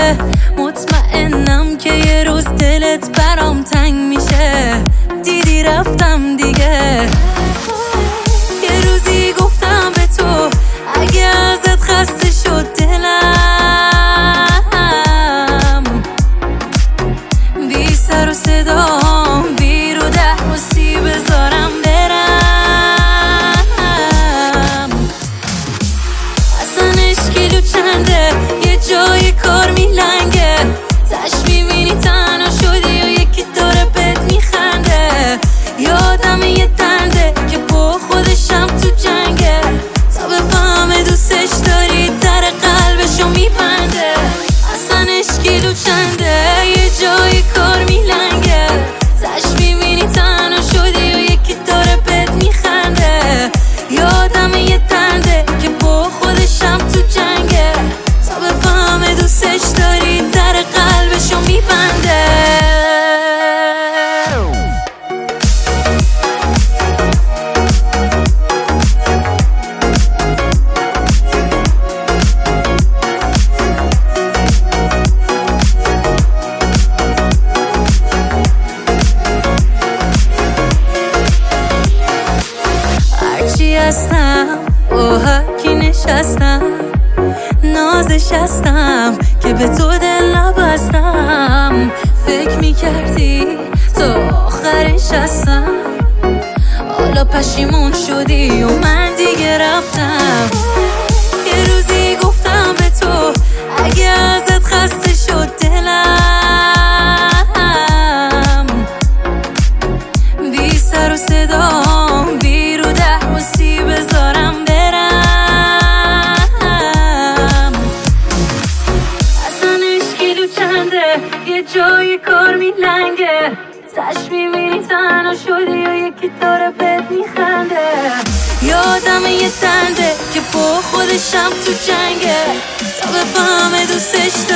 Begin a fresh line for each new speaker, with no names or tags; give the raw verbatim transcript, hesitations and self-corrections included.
میشه. مطمئنم که یه روز دلت برام تنگ میشه. دیدی رفتم دیگه. یه روزی گفتم به تو اگه ازت خسته شد دلم، بی سر و صدام بی رو ده واسی بذارم برم. اصلا اشکیلو چنده یه جای کار میلنگه، تش میبینی تنها شدی و یکی داره بهت میخنده. یادم یه تنده که با خودشم تو جنگه، تا بفهمه دوستش داری در قلبشو میبنده. اصلا اشکیلو چنده یه جای کار میلنگه، تش میبینی تنها شدی و یکی داره بهت میخنده. یادم یه تنده که با خودشم تو جنگه، تا بفهمه دوستش داری در قلبشو میبنده. هرچی هستم با هرکی نشستم، نازش هستم که به تو دل نبستم. فکر میکردی تا آخرش هستم، حالا پشیمون شدی و من دیگه رفتم. یه روزی گفتم به تو اگه ازت خسته شد دلم، بی سر و صدام بی رو ده واسی بذارم برم. اصلا اشکیلو چنده یه جای کار میلنگه، تش میبینی تنها شدی و یکی داره بهت میخنده. یادم یه تنده که با خودشم تو جنگه، تا بفهمه دوستش